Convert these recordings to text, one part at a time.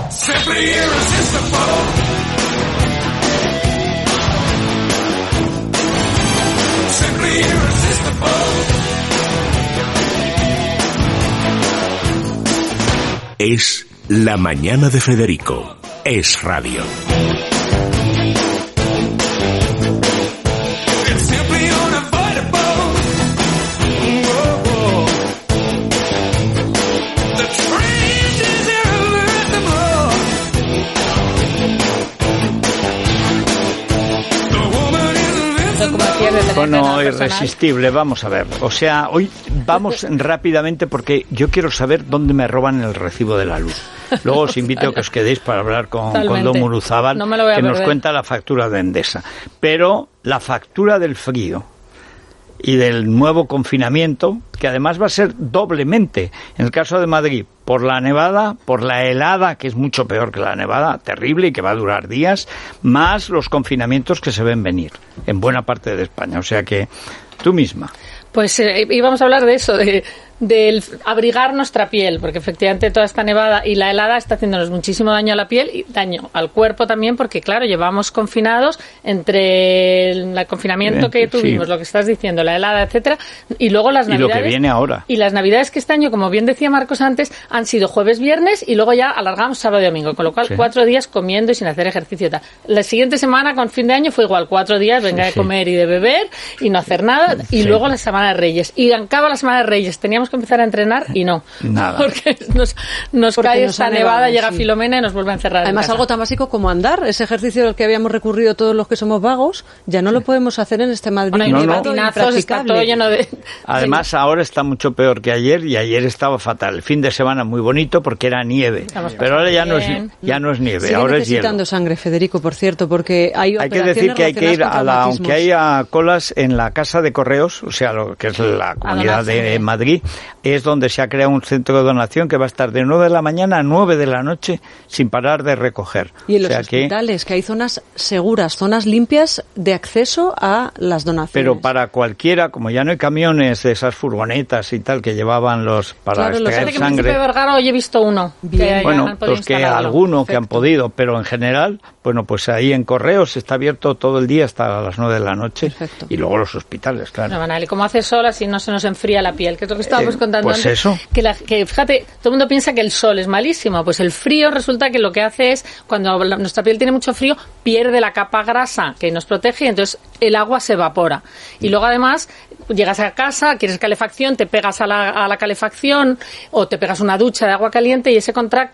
Simply irresistible. Simply irresistible. Es La Mañana de Federico. Es radio. It's simply unavoidable. Whoa. The change is irreversible. The woman is invincible. Bueno, irresistible, vamos a ver. O sea, hoy vamos rápidamente porque yo quiero saber dónde me roban el recibo de la luz. Luego os invito a que os quedéis para hablar con Don Muruzábal, que nos cuenta la factura de Endesa. Pero la factura del frío y del nuevo confinamiento, que además va a ser doblemente, en el caso de Madrid, por la nevada, por la helada, que es mucho peor que la nevada, terrible y que va a durar días, más los confinamientos que se ven venir en buena parte de España. O sea que tú misma. Pues íbamos a hablar de eso, del abrigar nuestra piel, porque efectivamente toda esta nevada y la helada está haciéndonos muchísimo daño a la piel y daño al cuerpo también, porque claro, llevamos confinados entre el confinamiento que tuvimos, sí, lo que estás diciendo, la helada, etcétera, y luego las navidades. Y lo que viene ahora. Y las navidades que este año, como bien decía Marcos antes, han sido jueves, viernes y luego ya alargamos sábado y domingo, con lo cual sí, 4 días comiendo y sin hacer ejercicio y tal. La siguiente semana, con fin de año, fue igual, 4 días, venga de comer y de beber y no hacer nada, y luego la semana de Reyes. Y acaba la semana de Reyes, teníamos que empezar a entrenar y no. Nada. Porque nos cae esta nevada, llega Filomena y nos vuelve a encerrar. Además, algo tan básico como andar, ese ejercicio al que habíamos recurrido todos los que somos vagos, ya no lo podemos hacer en este Madrid. Bueno, patinazos, está todo lleno de... Además, ahora está mucho peor que ayer, y ayer estaba fatal. El fin de semana muy bonito porque era nieve, pero ahora ya no es nieve, sigue ahora es hielo. necesitando sangre, Federico, por cierto, porque hay que decir que hay que ir aunque haya colas en la Casa de Correos, o sea, lo que es la comunidad de Madrid, es donde se ha creado un centro de donación que va a estar de 9 de la mañana a 9 de la noche sin parar de recoger. Y en los hospitales, que hay zonas seguras, zonas limpias de acceso a las donaciones. Pero para cualquiera, como ya no hay camiones de esas furgonetas y tal que llevaban para extraer sangre. En Vergara hoy he visto uno. Bueno, pues que alguno que han podido, pero en general, bueno, pues ahí en Correos está abierto todo el día hasta las 9 de la noche. Perfecto. Y luego los hospitales, claro. No, Manal, y como hace sol, así no se nos enfría la piel, que es lo que estábamos contando pues antes. Eso. Que fíjate, todo el mundo piensa que el sol es malísimo, pues el frío resulta que lo que hace es, cuando nuestra piel tiene mucho frío, pierde la capa grasa que nos protege y entonces el agua se evapora. Y luego además, llegas a casa, quieres calefacción, te pegas a la calefacción o te pegas una ducha de agua caliente y ese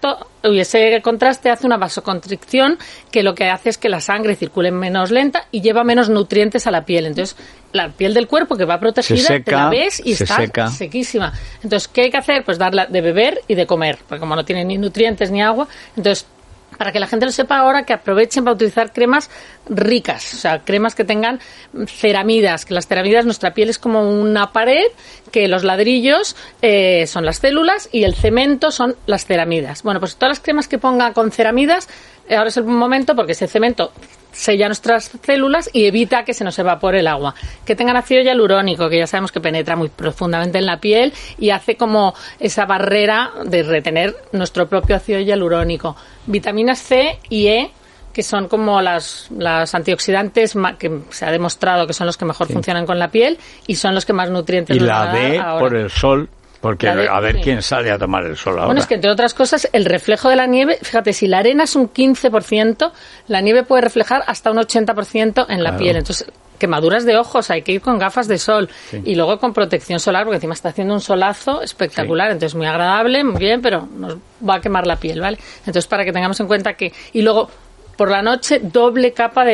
contraste hace una vasoconstricción que lo que hace es que la sangre circule menos lenta y lleva menos nutrientes a la piel. Entonces, la piel del cuerpo que va protegida, te la ves y está sequísima. Entonces, ¿qué hay que hacer? Pues darla de beber y de comer, porque como no tiene ni nutrientes ni agua, entonces, para que la gente lo sepa ahora, que aprovechen para utilizar cremas ricas, o sea, cremas que tengan ceramidas, que las ceramidas, nuestra piel es como una pared, que los ladrillos son las células y el cemento son las ceramidas. Bueno, pues todas las cremas que pongan con ceramidas, ahora es el momento porque ese cemento sella nuestras células y evita que se nos evapore el agua. Que tengan ácido hialurónico, que ya sabemos que penetra muy profundamente en la piel y hace como esa barrera de retener nuestro propio ácido hialurónico. Vitaminas C y E, que son como las antioxidantes que se ha demostrado que son los que mejor funcionan con la piel y son los que más nutrientes nos dan. Y la D por el sol. Porque a ver quién sale a tomar el sol ahora. Bueno, es que entre otras cosas, el reflejo de la nieve, fíjate, si la arena es un 15%, la nieve puede reflejar hasta un 80% en la piel. Entonces, quemaduras de ojos, hay que ir con gafas de sol y luego con protección solar, porque encima está haciendo un solazo espectacular, entonces muy agradable, muy bien, pero nos va a quemar la piel, ¿vale? Entonces, para que tengamos en cuenta que... Y luego... Por la noche, doble capa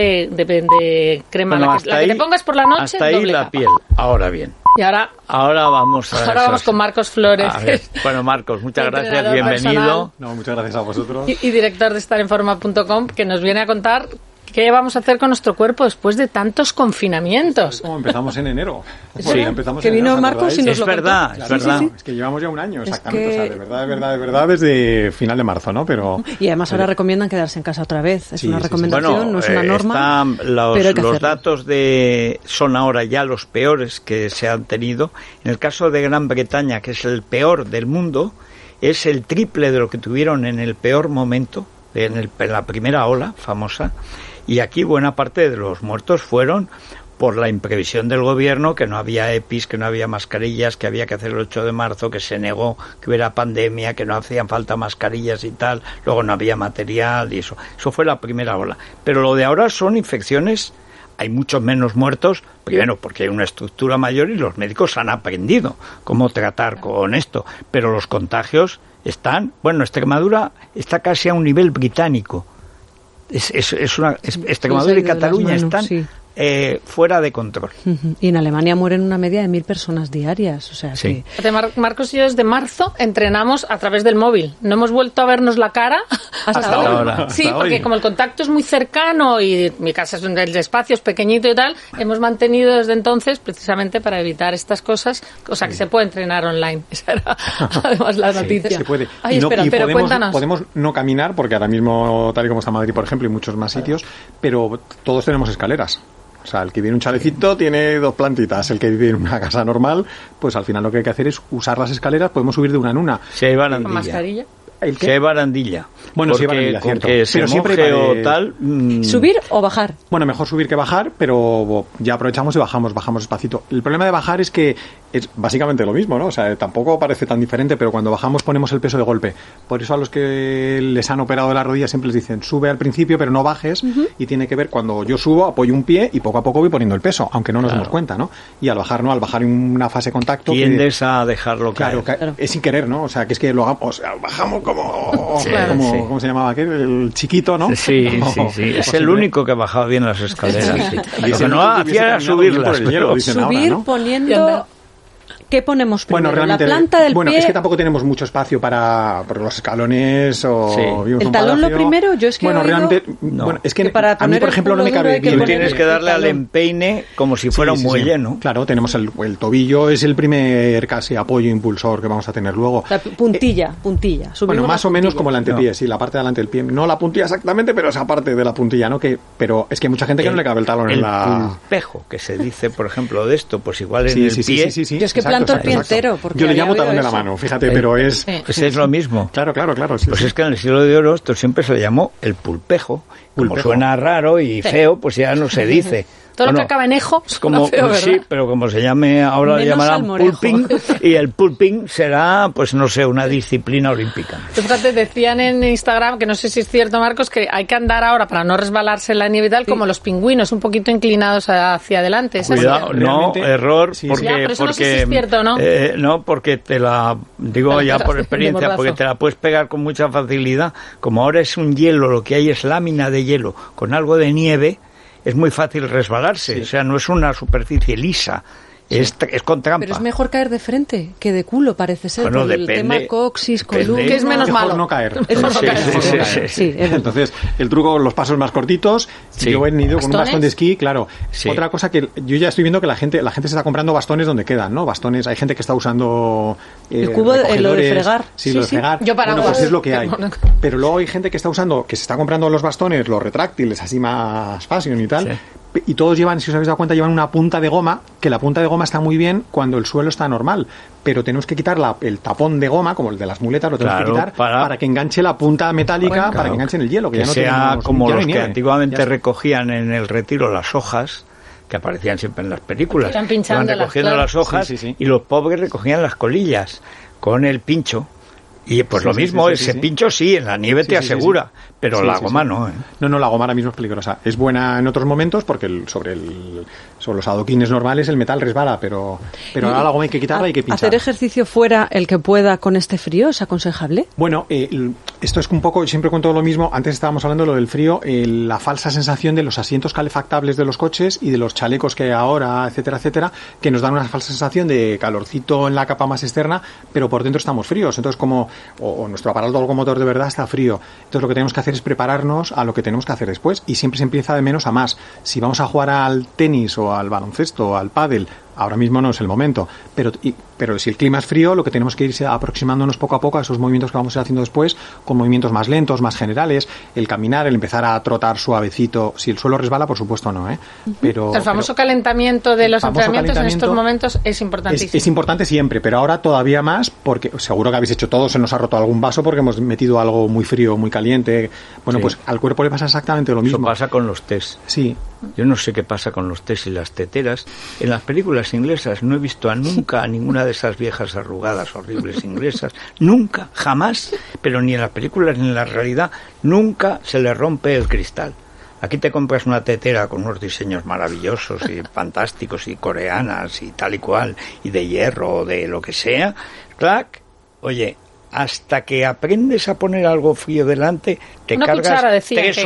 de crema. Bueno, la que te pongas por la noche, hasta ahí doble la capa. piel. Ahora bien. Y ahora vamos con Marcos Flores. Bueno, Marcos, muchas gracias, bienvenido. No, muchas gracias a vosotros. Y director de estarenforma.com, que nos viene a contar qué vamos a hacer con nuestro cuerpo después de tantos confinamientos. Es como empezamos en enero. Sí, que vino Marcos y nos lo contó. Es verdad. Es que llevamos ya un año, exactamente. O sea, de verdad, desde final de marzo, ¿no? Y además ahora recomiendan quedarse en casa otra vez. Es una recomendación, bueno, no es una norma. Los datos son ahora ya los peores que se han tenido. En el caso de Gran Bretaña, que es el peor del mundo, es el triple de lo que tuvieron en el peor momento, en la primera ola famosa, y aquí buena parte de los muertos fueron por la imprevisión del gobierno, que no había EPIs, que no había mascarillas, que había que hacer el 8 de marzo, que se negó que hubiera pandemia, que no hacían falta mascarillas y tal, luego no había material y eso. Eso fue la primera ola. Pero lo de ahora son infecciones, hay muchos menos muertos, primero porque hay una estructura mayor y los médicos han aprendido cómo tratar con esto, pero los contagios están, bueno, Extremadura está casi a un nivel británico. Extremadura y Cataluña están fuera de control. Y en Alemania mueren una media de 1.000 personas diarias. O sea, sí. Marcos y yo desde marzo entrenamos a través del móvil. No hemos vuelto a vernos la cara hasta ahora. Sí, porque como el contacto es muy cercano y mi casa es el espacio es pequeñito y tal, hemos mantenido desde entonces precisamente para evitar estas cosas, o sea que se puede entrenar online. Esa era además la noticia. Se puede. Ay, espera, pero cuéntanos. Podemos no caminar porque ahora mismo, tal y como está Madrid, por ejemplo, y muchos más sitios, pero todos tenemos escaleras. O sea, el que vive en un chalecito tiene 2 plantitas. El que vive en una casa normal, pues al final lo que hay que hacer es usar las escaleras. Podemos subir de una en una. Si hay barandilla. ¿Con mascarilla? Si hay barandilla. Bueno, porque, sí hay barandilla, cierto. Porque se moje o tal... ¿Subir o bajar? Bueno, mejor subir que bajar, pero ya aprovechamos y bajamos despacito. El problema de bajar es que es básicamente lo mismo, ¿no? O sea, tampoco parece tan diferente, pero cuando bajamos ponemos el peso de golpe. Por eso a los que les han operado de la rodilla siempre les dicen, sube al principio, pero no bajes, y tiene que ver cuando yo subo, apoyo un pie y poco a poco voy poniendo el peso, aunque no nos demos cuenta, ¿no? Y al bajar, ¿no? Al bajar en una fase de contacto... Tiendes a dejarlo caer. Claro, es sin querer, ¿no? O sea, que es que lo hagamos, o sea, bajamos como... Sí, claro, sí. ¿Cómo se llamaba aquel? El chiquito, ¿no? Sí. Es el único que bajaba bien las escaleras. Lo que no hacía era subirlas. Subir poniendo... ¿Qué ponemos primero? Bueno, realmente, la planta del pie... es que tampoco tenemos mucho espacio para los escalones o... Sí. ¿El talón lo primero? Yo es que realmente... No. Bueno, es que para a mí, por ejemplo, no me cabe bien. Tú tienes que darle al empeine como si fuera un muelle, ¿no? Claro, tenemos el tobillo, es el primer casi apoyo impulsor que vamos a tener luego. La puntilla. Bueno, más o menos como el antepié, sí, la parte delante del pie. No la puntilla exactamente, pero esa parte de la puntilla, ¿no? Pero es que hay mucha gente que no le cabe el talón en la... El pulpejo, que se dice, por ejemplo, de esto, pues igual en el pie... Sí. Yo es que planto el pie entero. Yo le llamo talón de la mano, fíjate, pero es... Pues es lo mismo. Claro. Pues es que en el siglo de oro esto siempre se le llamó el pulpejo. Como suena raro y feo, pues ya no se dice. Todo lo que acaba en ejo es como feo, sí, pero como se llame ahora lo llamarán pulping, y el pulping será, pues no sé, una disciplina olímpica. Fíjate, decían en Instagram, que no sé si es cierto, Marcos, que hay que andar ahora para no resbalarse en la nieve y tal, como los pingüinos, un poquito inclinados hacia adelante. Cuidado, no, error, porque ya, pero eso no sé si es cierto, ¿no? No, porque te la digo ya por experiencia, porque te la puedes pegar con mucha facilidad. Como ahora es un hielo, lo que hay es lámina de hielo con algo de nieve, es muy fácil resbalarse, o sea, no es una superficie lisa, es con trampa. Pero es mejor caer de frente que de culo, parece ser, bueno, por el tema coxis, columna... Que es menos malo. No caer. Es mejor caer. Sí. Entonces, el truco, los pasos más cortitos, yo he ido con un bastón de esquí, claro. Sí. Otra cosa que yo ya estoy viendo que la gente se está comprando bastones donde quedan, ¿no? Bastones, hay gente que está usando el cubo, lo de fregar. Sí, lo de fregar. Yo para pues es lo que hay. Pero luego hay gente que está usando, que se está comprando los bastones, los retráctiles, así más fashion y tal. Sí. Y todos llevan, si os habéis dado cuenta, llevan una punta de goma, que la punta de goma está muy bien cuando el suelo está normal, pero tenemos que quitar el tapón de goma, como el de las muletas, lo tenemos que quitar para que enganche la punta metálica, para que enganche en el hielo. Que ya no sea tenemos, como los que antiguamente recogían en el retiro las hojas, que aparecían siempre en las películas. Iban recogiendo las hojas y los pobres recogían las colillas con el pincho. Y pues lo mismo, ese pincho sí, en la nieve te asegura, pero la goma no, ¿eh? No, la goma ahora mismo es peligrosa. Es buena en otros momentos porque sobre los adoquines normales el metal resbala, pero ahora la goma hay que quitarla y hay que pinchar. ¿Hacer ejercicio fuera el que pueda con este frío es aconsejable? Bueno, esto es un poco, siempre cuento lo mismo, antes estábamos hablando de lo del frío, la falsa sensación de los asientos calefactables de los coches y de los chalecos que hay ahora, etcétera, que nos dan una falsa sensación de calorcito en la capa más externa, pero por dentro estamos fríos. Entonces, como o nuestro aparato locomotor de verdad está frío. Entonces lo que tenemos que hacer es prepararnos a lo que tenemos que hacer después, y siempre se empieza de menos a más. Si vamos a jugar al tenis o al baloncesto o al pádel ahora mismo no es el momento, pero si el clima es frío, lo que tenemos que irse aproximándonos poco a poco a esos movimientos que vamos a ir haciendo después, con movimientos más lentos, más generales, el caminar, el empezar a trotar suavecito. Si el suelo resbala, por supuesto no, pero el famoso calentamiento de los entrenamientos en estos momentos es importantísimo. Es importante siempre, pero ahora todavía más, porque seguro que habéis hecho todo, se nos ha roto algún vaso porque hemos metido algo muy frío, muy caliente. Bueno, pues al cuerpo le pasa exactamente lo mismo. Eso pasa con los test. Sí. Yo no sé qué pasa con los test y las teteras. En las películas inglesas no he visto nunca a ninguna de esas viejas arrugadas horribles inglesas. Nunca, jamás. Pero ni en las películas ni en la realidad nunca se le rompe el cristal. Aquí te compras una tetera con unos diseños maravillosos y fantásticos y coreanas y tal y cual, y de hierro o de lo que sea. ¡Clac! Oye, hasta que aprendes a poner algo frío delante, te una cargas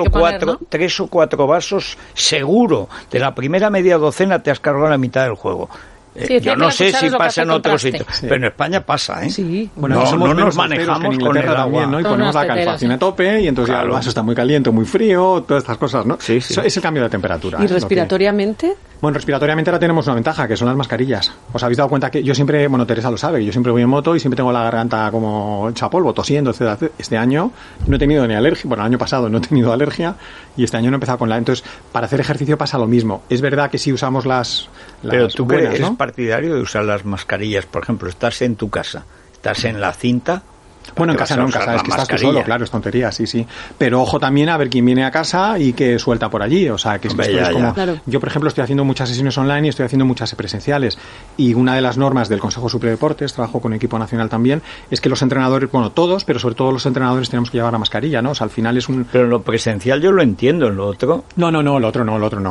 tres o cuatro vasos seguro. De la primera media docena te has cargado la mitad del juego. Sí, yo no sé si pasa en otros sitios, pero en España pasa, ¿eh? Sí. Bueno, no nos manejamos con el agua, también, ¿no? Y ponemos la calefacción a tope y entonces ya el vaso está muy caliente, muy frío, todas estas cosas, ¿no? Sí, sí. Eso es el cambio de temperatura. ¿Y respiratoriamente? Bueno, respiratoriamente ahora tenemos una ventaja, que son las mascarillas. ¿Os habéis dado cuenta que yo siempre, Teresa lo sabe, yo siempre voy en moto y siempre tengo la garganta como hecha polvo, tosiendo, etc. Este año no he tenido ni alergia, bueno, el año pasado no he tenido alergia y este año no he empezado con la... Entonces, para hacer ejercicio pasa lo mismo. Es verdad que si usamos las pero tú buenas, eres ¿no? partidario de usar las mascarillas, por ejemplo, estás en tu casa, estás en la cinta... Bueno, en casa no, en casa es que estás tú solo, claro, es tontería, sí. Pero ojo también a ver quién viene a casa y que suelta por allí, o sea, que es, Hombre, es como... Claro. Yo, por ejemplo, estoy haciendo muchas sesiones online y estoy haciendo muchas presenciales. Y una de las normas del Consejo Superior de Deportes, trabajo con equipo nacional también, es que los entrenadores, bueno, todos, pero sobre todo los entrenadores tenemos que llevar la mascarilla, ¿no? O sea, al final es un... Pero en lo presencial yo lo entiendo, en lo otro... No, el otro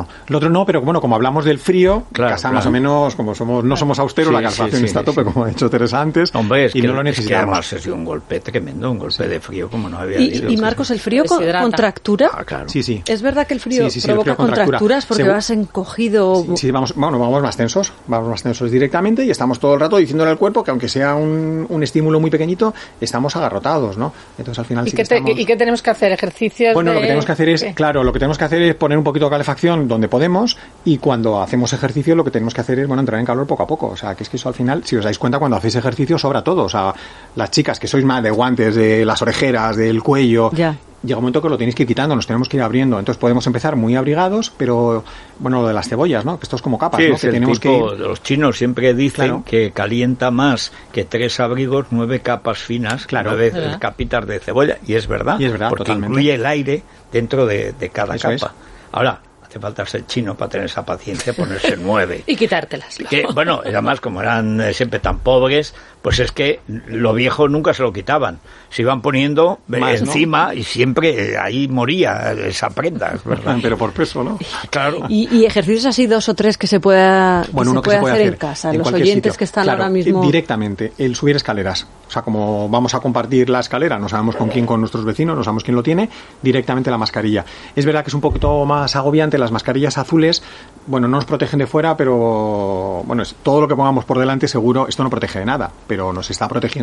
no, pero bueno, como hablamos del frío, claro, casa más o menos, como no somos austeros, Sí, la calefacción sí, está a tope, como ha dicho Teresa antes, Hombre, es y que, no lo necesitamos. Es que además es un golpe tremendo, un golpe de frío como no había habido. Y Marcos, ¿el frío Deshidrata. contractura? Ah, claro. Sí. ¿Es verdad que el frío Sí, el provoca frío contractura. contracturas porque vas encogido? Sí, vamos más tensos directamente y estamos todo el rato diciéndole al cuerpo que aunque sea un estímulo muy pequeñito, estamos agarrotados, ¿no? Entonces al final ¿Y qué tenemos que hacer? ¿Ejercicios? Bueno, lo que tenemos que hacer es, lo que tenemos que hacer es poner un poquito de calefacción donde podemos y cuando hacemos ejercicio lo que tenemos que hacer es, entrar en calor poco a poco. O sea, que es que eso al final, si os dais cuenta, cuando hacéis ejercicio sobra todo. O sea, las chicas que sois más de guantes, de las orejeras, del cuello... Ya. Llega un momento que lo tenéis que ir quitando, nos tenemos que ir abriendo. Entonces podemos empezar muy abrigados, pero lo de las cebollas, ¿no? Que esto es como capas, Sí, ¿no? es Que el tenemos tipo, que ir... los chinos siempre dicen Claro. que calienta más que 3 abrigos, 9 capas finas, Claro. 9 capitas de cebolla, y es verdad, porque totalmente. incluye el aire dentro de cada Eso capa. Ahora, hace falta ser chino para tener esa paciencia, ponerse 9. Y quitártelas. Que, bueno, y además como eran siempre tan pobres, pues es que lo viejo nunca se lo quitaban. Se iban poniendo Más, encima, ¿no? Y siempre ahí moría esa prenda, es verdad. Pero por peso, ¿no? Claro. ¿Y ejercicios así 2 o 3 que se pueda Uno que se puede hacer en casa? en Los cualquier oyentes sitio. que están Claro, ahora mismo... directamente, el subir escaleras. O sea, como vamos a compartir la escalera, no sabemos con quién, con nuestros vecinos, no sabemos quién lo tiene, directamente la mascarilla. Es verdad que es un poquito más agobiante, las mascarillas azules, no nos protegen de fuera, pero es todo lo que pongamos por delante seguro, esto no protege de nada, pero nos está protegiendo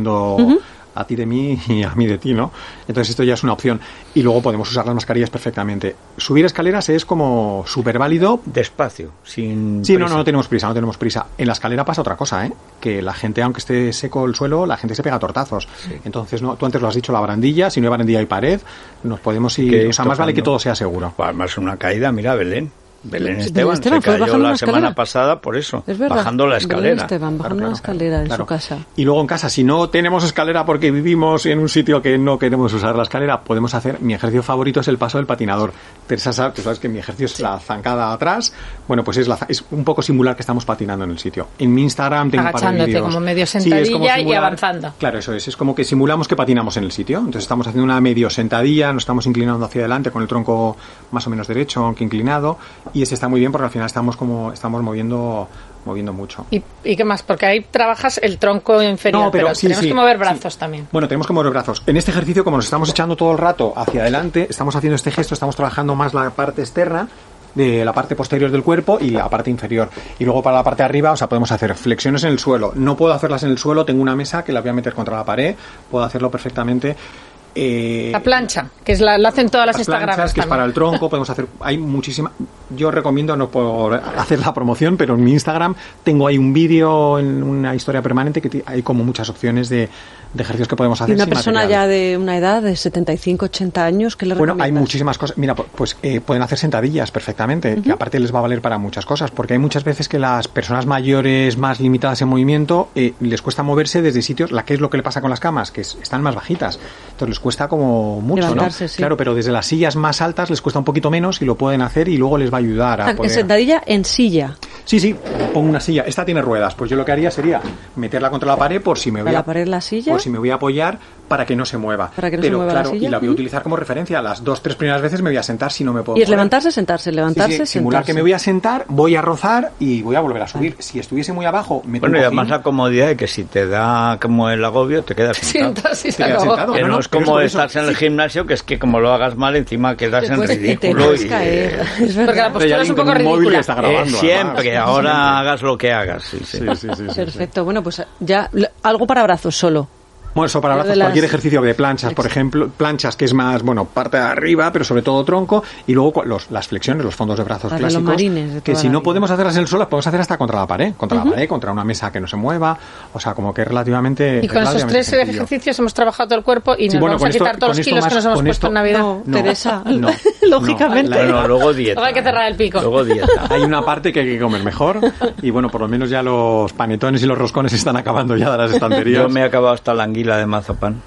a ti de mí y a mí de ti, ¿no? Entonces esto ya es una opción. Y luego podemos usar las mascarillas perfectamente. Subir escaleras es como súper válido. Despacio, sin Sí, prisa. no tenemos prisa. En la escalera pasa otra cosa, que la gente, aunque esté seco el suelo, la gente se pega tortazos. Sí. Entonces, tú antes lo has dicho, la barandilla, si no hay barandilla hay pared, nos podemos ir... O sea, más vale que todo sea seguro. Además, una caída, mira, Belén Esteban se cayó la semana pasada por eso, es verdad, bajando la escalera. Bajando la escalera en su casa. Y luego en casa, si no tenemos escalera porque vivimos en un sitio que no queremos usar la escalera, podemos hacer, mi ejercicio favorito es el paso del patinador. Teresa, tú sabes que mi ejercicio es la zancada atrás, pues es un poco simular que estamos patinando en el sitio. En mi Instagram tengo un par de vídeos. Como medio sentadilla y avanzando. Claro, eso es como que simulamos que patinamos en el sitio. Entonces estamos haciendo una medio sentadilla, nos estamos inclinando hacia adelante con el tronco más o menos derecho, aunque inclinado, y ese está muy bien porque al final estamos moviendo mucho. ¿Y qué más? Porque ahí trabajas el tronco inferior, pero tenemos que mover brazos también. Bueno, tenemos que mover brazos. En este ejercicio, como nos estamos echando todo el rato hacia adelante, estamos haciendo este gesto, estamos trabajando más la parte externa de la parte posterior del cuerpo y la parte inferior. Y luego para la parte de arriba, podemos hacer flexiones en el suelo. No puedo hacerlas en el suelo, tengo una mesa que la voy a meter contra la pared, puedo hacerlo perfectamente. La plancha, que es la hacen todas las Instagrams planchas, que es para el tronco, podemos hacer, hay muchísimas. yo recomiendo, no por hacer la promoción, pero en mi Instagram tengo ahí un vídeo en una historia permanente que hay como muchas opciones de ejercicios que podemos hacer. Y una sin persona material. ya de una edad de 75, 80 años, ¿qué le recomiendas? Bueno, hay muchísimas cosas. Mira, pues pueden hacer sentadillas perfectamente, que aparte les va a valer para muchas cosas, porque hay muchas veces que las personas mayores más limitadas en movimiento les cuesta moverse desde sitios, ¿qué es lo que le pasa con las camas? Que están más bajitas. Entonces les cuesta como mucho, levantarse, ¿no? sí. Claro, pero desde las sillas más altas les cuesta un poquito menos y lo pueden hacer y luego les va a ayudar a poder... Sentadilla en silla. Sí, pongo una silla. Esta tiene ruedas. Pues yo lo que haría sería meterla contra la pared por si me voy ¿Para la pared la silla? por si me voy a apoyar para que no se mueva. Para que no pero se mueva claro, la silla. y la voy a utilizar como referencia. Las 2-3 primeras veces me voy a sentar si no me puedo Y es mover. levantarse, sentarse, levantarse, Sí, simular sentarse. que me voy a sentar, voy a rozar y voy a volver a subir. Si estuviese muy abajo, meto Bueno, un y cojín. además la comodidad de que si te da como el agobio, te quedas sentado. Sientas y se Te quedas acabó. sentado. Que no es pero como por estar eso. en el gimnasio, que es que como lo hagas mal, encima quedas en Te ridículo. puedes caer. Es verdad. Porque la postura es un poco un móvil que ridícula. está grabando. Siempre, además. ahora Siempre. hagas lo que hagas. Sí, sí. Sí. Perfecto. Bueno, pues ya algo para brazos solo. Bueno, eso para Lo brazos, de las- cualquier ejercicio de planchas, por ejemplo, planchas que es más, parte de arriba, pero sobre todo tronco, y luego las flexiones, los fondos de brazos Las de los clásicos, marines de que toda si la no vida. podemos hacerlas en el suelo, las podemos hacer hasta contra la pared, contra una mesa que no se mueva, o sea, como que es relativamente Y con estos 3 sencillo. ejercicios hemos trabajado todo el cuerpo y Sí, nos bueno, vamos a con quitar esto- todos los con esto kilos que más- nos hemos con puesto esto- en Navidad. No, No, Teresa. no, Lógicamente. Bueno, luego dieta. Luego hay que cerrar el pico. Luego dieta. Hay una parte que hay que comer mejor, y bueno, por lo menos ya los panetones y los roscones están acabando ya de las estanterías. Yo me he acabado hasta la anguila de mazapán.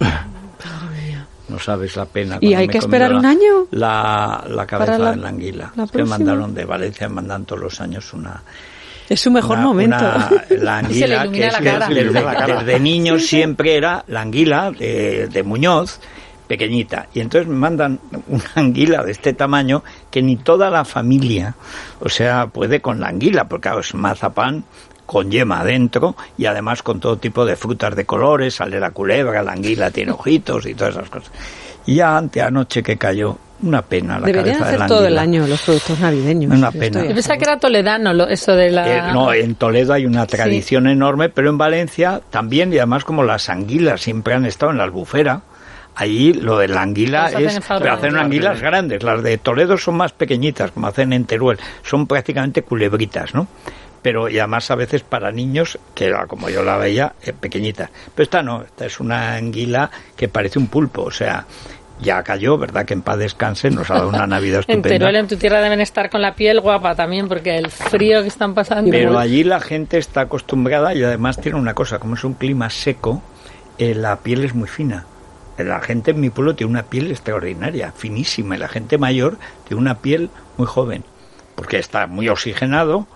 No sabes la pena. ¿Y cuando hay me que he esperar comido un año? La cabeza Para de la anguila. la Es que me próxima? mandaron de Valencia, me mandan todos los años una... Es su mejor momento. La Se le anguila, ilumina que la es cara. Se le ilumina la cara. desde niño siempre era la anguila de Muñoz, pequeñita. Y entonces me mandan una anguila de este tamaño que ni toda la familia, o sea, puede con la anguila, porque claro, es mazapán con yema adentro y además con todo tipo de frutas de colores, sale la culebra, la anguila tiene ojitos y todas esas cosas. Y ya anoche que cayó, una pena la Deberían cabeza de hacer la todo el anguila. año los productos navideños. Una Yo pena. estoy a Yo pensaba favor. que era toledano eso de la... No, en Toledo hay una tradición enorme, pero en Valencia también, y además como las anguilas siempre han estado en la albufera, ahí lo de la anguila Las hacen es... en fábrica. Pero hacen anguilas grandes, las de Toledo son más pequeñitas, como hacen en Teruel, son prácticamente culebritas, ¿no? Pero y además a veces para niños, que era como yo la veía, pequeñitas. Pero esta no, esta es una anguila que parece un pulpo, o sea... Ya cayó, ¿verdad? Que en paz descanse, nos ha dado una Navidad En estupenda. Teruel, en tu tierra, deben estar con la piel guapa también, porque el frío que están pasando... Pero allí la gente está acostumbrada y además tiene una cosa, como es un clima seco, la piel es muy fina. La gente en mi pueblo tiene una piel extraordinaria, finísima, y la gente mayor tiene una piel muy joven, porque está muy oxigenado,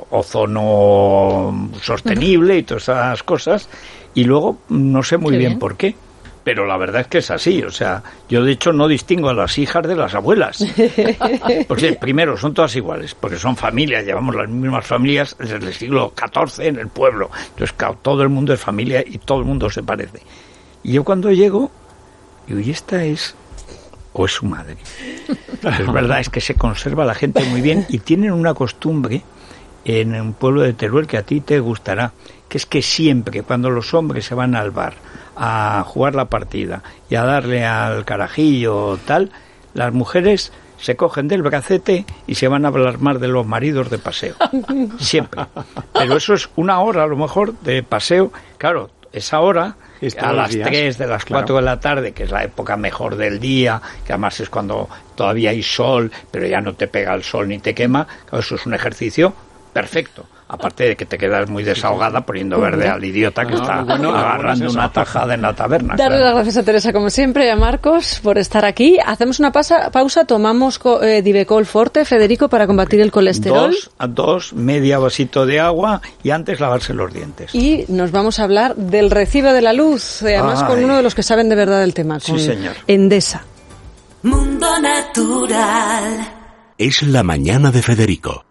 ozono sostenible y todas esas cosas, y luego no sé muy Qué bien bien. por qué. Pero la verdad es que es así, o sea, yo de hecho no distingo a las hijas de las abuelas. Porque primero son todas iguales, porque son familias, llevamos las mismas familias desde el siglo XIV en el pueblo. Entonces, claro, todo el mundo es familia y todo el mundo se parece. Y yo cuando llego, digo, ¿y esta es o es su madre? Es verdad, es que se conserva la gente muy bien y tienen una costumbre en un pueblo de Teruel que a ti te gustará, que es que siempre cuando los hombres se van al bar a jugar la partida y a darle al carajillo tal, las mujeres se cogen del bracete y se van a hablar más de los maridos de paseo. Siempre. Pero eso es una hora a lo mejor de paseo. Claro, esa hora Es todos a los las días, 3 de las claro. 4 de la tarde, que es la época mejor del día, que además es cuando todavía hay sol, pero ya no te pega el sol ni te quema, claro, eso es un ejercicio perfecto. Aparte de que te quedas muy desahogada poniendo verde al idiota que está bueno agarrando es eso. una tajada en la taberna. Darle claro. las gracias a Teresa, como siempre, y a Marcos por estar aquí. Hacemos una pausa, tomamos Divecol Forte, Federico, para combatir el colesterol. Dos, media vasito de agua y antes lavarse los dientes. Y nos vamos a hablar del recibo de la luz, además con Ay. uno de los que saben de verdad del tema, Sí, con señor. Endesa. Mundo Natural. Es la mañana de Federico.